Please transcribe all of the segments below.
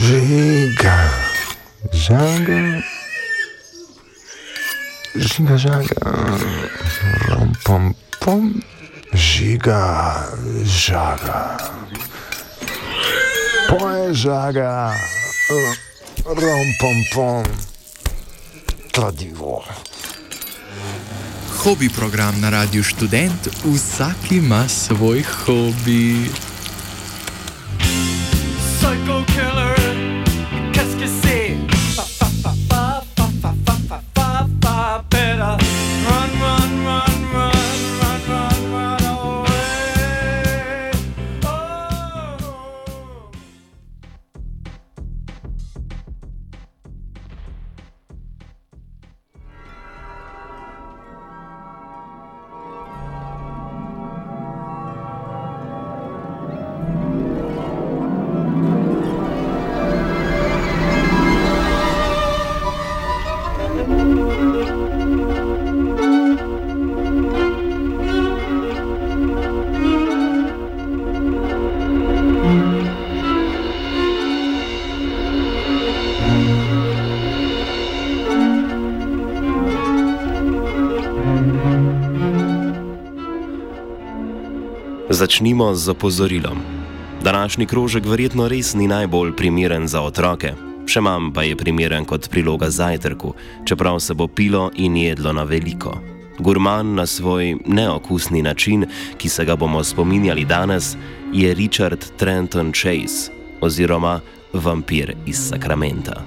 Žiga, žaga, žiga, žaga, rom pom pom, žiga, žaga, poje žaga, rom pom pom, kladivo. Hobi program na Radiu Študent, vsak ima svoj hobi. Psycho killer, qu'est-ce que c'est? Better run, run, run, run, run, run, run away. Oh. Začnimo z opozorilom. Današnji krožek verjetno res ni najbolj primeren za otroke, še manj pa je primeren kot priloga zajtrku, čeprav se bo pilo in jedlo na veliko. Gurman na svoj neokusni način, ki se ga bomo spominjali danes, je Richard Trenton Chase oziroma vampir iz Sakramenta.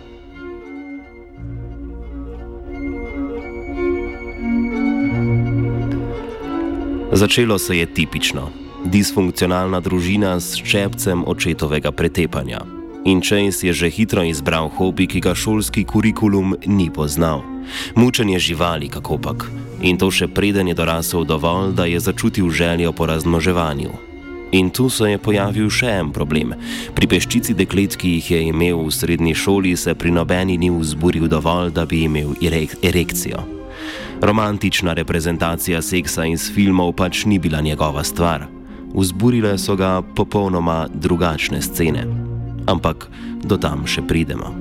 Začelo se je tipično. Disfunkcionalna družina s ščepcem očetovega pretepanja. In Chase je že hitro izbral hobi, ki ga šolski kurikulum ni poznal. Mučenje živali, kakopak. In to še preden je dorasel dovolj, da je začutil željo po razmnoževanju. In tu se je pojavil še en problem. Pri peščici deklet, ki jih je imel v srednji šoli, se pri nobeni ni vzburil dovolj, da bi imel erekcijo. Romantična reprezentacija seksa iz filmov pač ni bila njegova stvar. Vzburile so ga popolnoma drugačne scene. Ampak do tam še pridemo.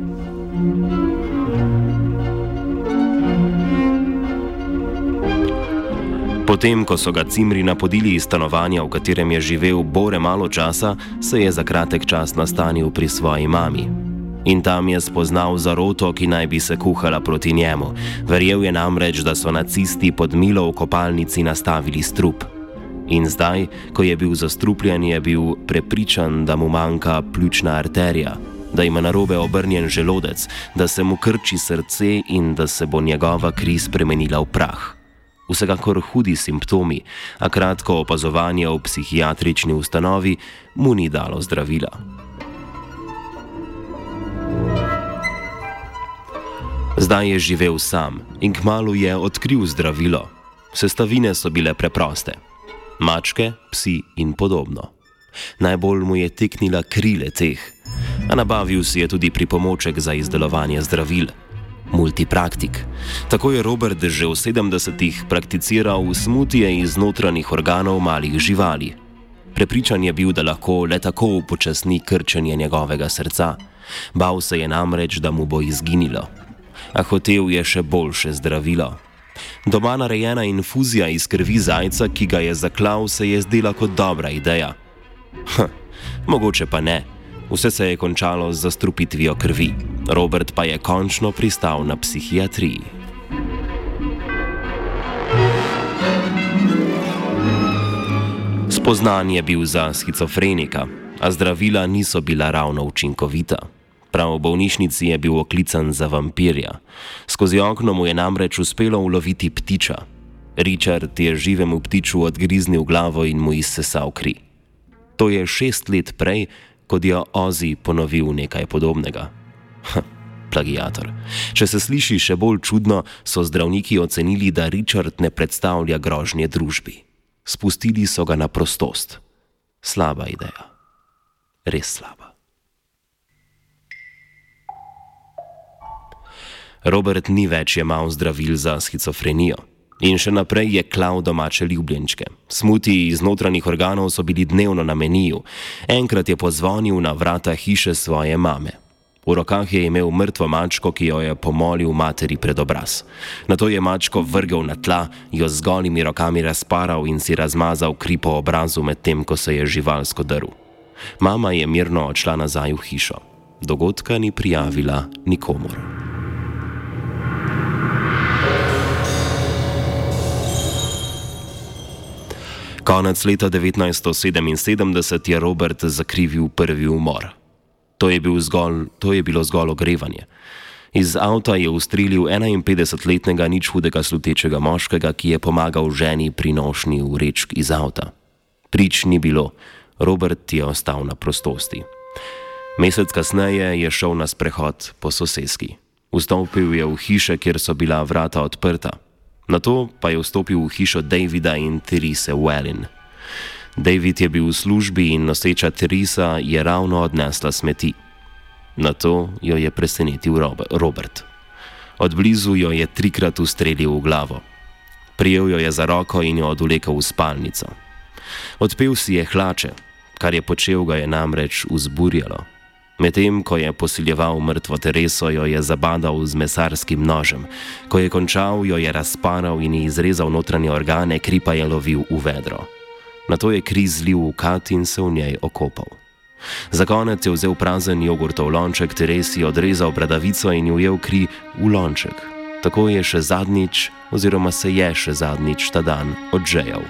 Potem, ko so ga cimri napodili iz stanovanja, v katerem je živel bore malo časa, se je za kratek čas nastanil pri svoji mami. In tam je spoznal zaroto, ki naj bi se kuhala proti njemu. Verjel je namreč, da so nacisti pod milo v kopalnici nastavili strup. In zdaj, ko je bil zastrupljen, je bil prepričan, da mu manjka pljučna arterija, da ima narobe obrnjen želodec, da se mu krči srce in da se bo njegova kri spremenila v prah. Vsekakor hudi simptomi, a kratko opazovanje v psihiatrični ustanovi mu ni dalo zdravila. Zdaj je živel sam in kmalu je odkril zdravilo. Sestavine so bile preproste. Mačke, psi in podobno. Najbolj mu je teknila kri le-teh, a nabavil si je tudi pripomoček za izdelovanje zdravil. Multipraktik. Tako je Robert že v 70-ih prakticiral smutije iz notranjih organov malih živali. Prepričan je bil, da lahko le tako upočasni krčenje njegovega srca. Bal se je namreč, da mu bo izginilo. A hotel je še boljše zdravilo. Doma narejena infuzija iz krvi zajca, ki ga je zaklal, se je zdela kot dobra ideja. Mogoče pa ne. Vse se je končalo z zastrupitvijo krvi. Robert pa je končno pristal na psihiatriji. Spoznan je bil za shizofrenika, a zdravila niso bila ravno učinkovita. Prav v bolnišnici je bil oklican za vampirja. Skozi okno mu je namreč uspelo uloviti ptiča. Richard je živemu ptiču odgriznil glavo in mu izsesal kri. To je 6 let prej, kot je Ozzy ponovil nekaj podobnega. Plagiator. Če se sliši še bolj čudno, so zdravniki ocenili, da Richard ne predstavlja grožnje družbi. Spustili so ga na prostost. Slaba ideja. Res slaba. Robert ni več jemal zdravil za shizofrenijo. In še naprej je klal domače ljubljenčke. Smutiji iz notranjih organov so bili dnevno na meniju. Enkrat je pozvonil na vrata hiše svoje mame. V rokah je imel mrtvo mačko, ki jo je pomolil materi pred obraz. Nato je mačko vrgel na tla, jo z golimi rokami razparal in si razmazal kri po obrazu, medtem ko se je živalsko drl. Mama je mirno odšla nazaj v hišo. Dogodka ni prijavila nikomur. Konec leta 1977 je Robert zakrivil prvi umor. To je bilo zgolj ogrevanje. Iz avta je ustrelil 51-letnega nič hudega slutečega moškega, ki je pomagal ženi pri nošnji vrečk iz avta. Prič ni bilo, Robert je ostal na prostosti. Mesec kasneje je šel na sprehod po soseski. Vstopil je v hiše, kjer so bila vrata odprta. Nato pa je vstopil v hišo Davida in Therese Wallin. David je bil v službi in noseča Theresa je ravno odnesla smeti. Nato jo je presenetil Robert. Od blizu jo je 3krat ustrelil v glavo. Prijel jo je za roko in jo odvlekel v spalnico. Odpel si je hlače, kar je počel, ga je namreč vzburjalo. Medtem, ko je posiljeval mrtvo Tereso, jo je zabadal z mesarskim nožem. Ko je končal, jo je razparal in ji izrezal notranje organe, kri pa je lovil v vedro. Nato je kri zlil v kad in se v njej okopal. Za konec je vzel prazen jogurtov lonček Teresi, odrezal bradavico in ujel kri v lonček. Tako je še zadnjič, oziroma se je še zadnjič ta dan odžejal.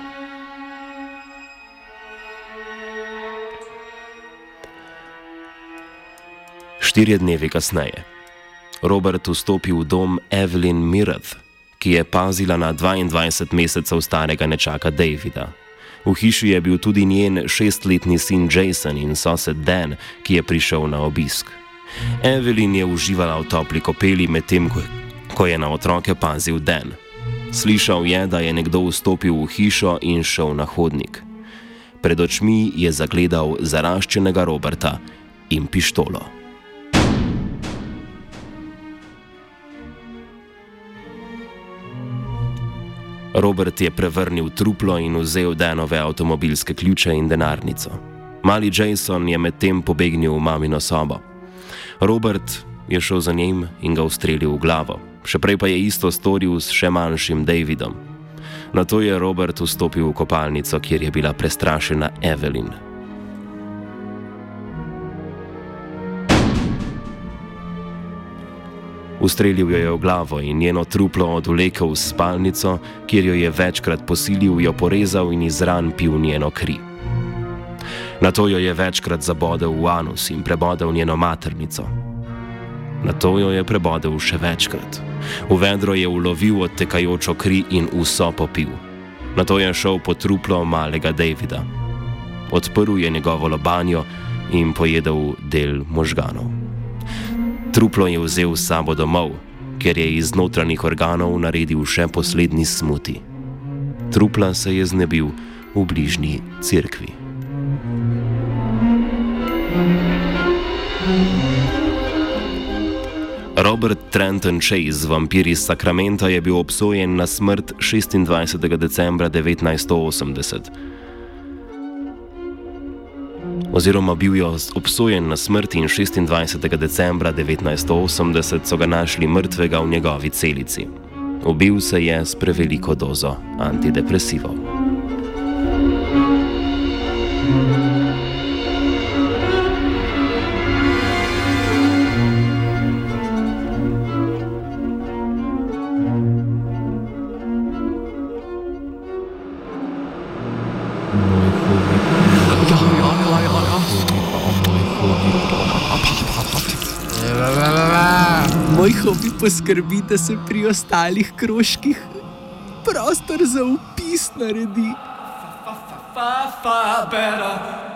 Štirje dnevi kasneje. Robert vstopi v dom Evelyn Mirath, ki je pazila na 22 mesecev starega nečaka Davida. V hiši je bil tudi njen 6-letni sin Jason in sosed Dan, ki je prišel na obisk. Evelyn je uživala v topli kopeli, medtem ko je na otroke pazil Dan. Slišal je, da je nekdo vstopil v hišo in šel na hodnik. Pred očmi je zagledal zaraščenega Roberta in pištolo. Robert je prevrnil truplo in vzel Danove avtomobilske ključe in denarnico. Mali Jason je medtem pobegnil v mamino sobo. Robert je šel za njim in ga ustrelil v glavo. Še prej pa je isto storil s še manjšim Davidom. Nato je Robert vstopil v kopalnico, kjer je bila prestrašena Evelyn. Ustrelil jo je v glavo in njeno truplo odvlekel v spalnico, kjer jo je večkrat posilil, jo porezal in iz ran pil njeno kri. Nato jo je večkrat zabodel v anus in prebodel njeno maternico. Nato jo je prebodel še večkrat. V vedro je ulovil odtekajočo kri in vso popil. Nato je šel po truplo malega Davida. Odprl je njegovo lobanjo in pojedel del možganov. Truplo je vzel s sabo domov, ker je iz notranjih organov naredil še poslednji smuti. Trupla se je znebil v bližnji cerkvi. Robert Trenton Chase, vampir iz Sacramenta, je bil obsojen na smrt 26. decembra 1980. Oziroma bil je obsojen na smrt in 26. decembra 1980 so ga našli mrtvega v njegovi celici. Ubil se je s preveliko dozo antidepresivov. Moj hobi poskrbi, da se pri ostalih krožkih prostor za vpis naredi. Better.